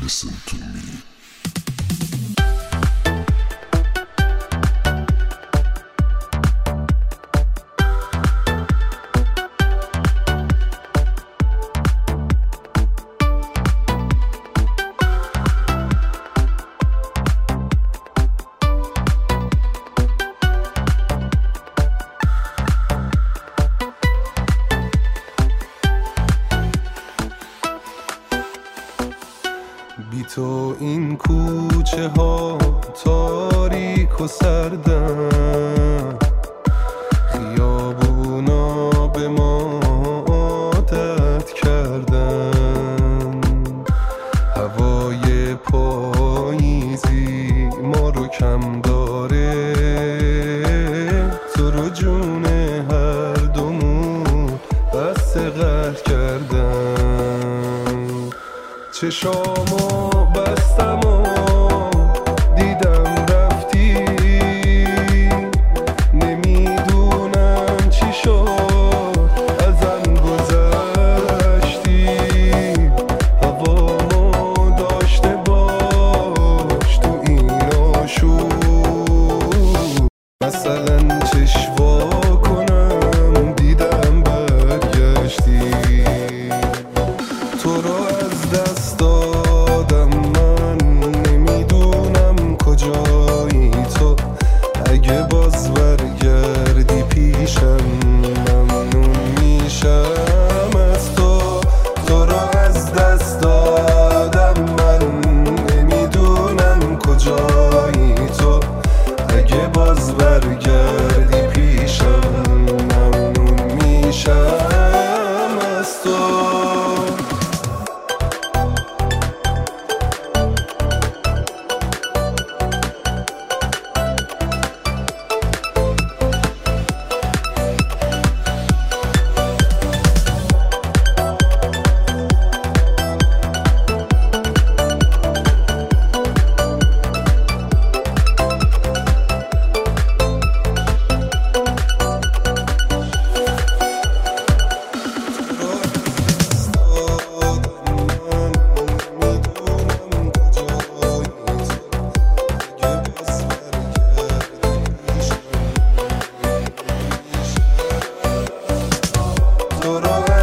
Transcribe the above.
listen to me. بی تو این کوچه ها تاریک و سردن، خیابونا به ما عادت کردن، هوای پاییزی ما رو کم داره، تو رو جون هر دومون بسته قهر کردن. چشامو بستم و دیدم رفتی، نمیدونم چی شد ازم گذشتی، هوامو داشته باش تو این آشوب، مثلا چشوا کنم دیدم برگشتی، تو رو از دست دادم من نمیدونم کجایی تو، اگه باز برگردی پیشم ممنون میشم از تو، تو رو از دست دادم من نمیدونم کجایی تو، اگه باز برگردی پیشم ممنون میشم از تو. تو رو